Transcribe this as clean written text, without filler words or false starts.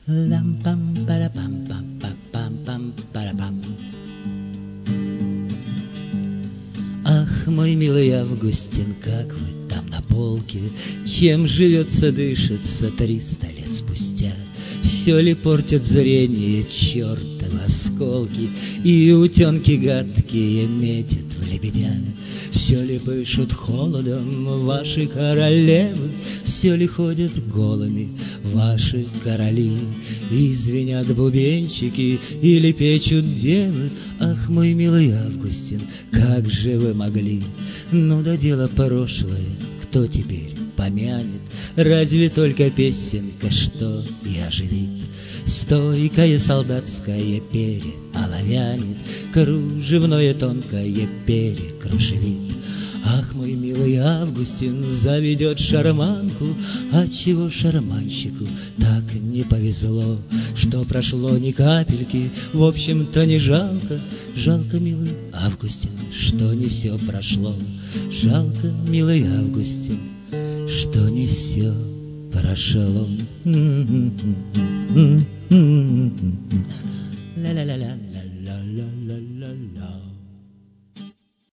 Лам-пам-пара-пам-пам-пам-пам-пара-пам. Ах, мой милый Августин, как вы там на полке, чем живется, дышится 300 лет спустя? Все ли портят зрение чертовы осколки, и утенки гадкие метят в лебедя? Все ли пышут холодом ваши королевы, все ли ходят голыми ваши короли? И звенят бубенчики или печут девы. Ах, мой милый Августин, как же вы могли? Ну да дело прошлое, кто теперь помянет? Разве только песенка, что и оживит? Стойкое солдатское перья оловянит, кружевное тонкое перекружевит. Ах, мой милый Августин заведет шарманку, отчего шарманщику так не повезло, что прошло ни капельки, в общем-то не жалко. Жалко, милый Августин, что не все прошло. Жалко, милый Августин, что не все прошло.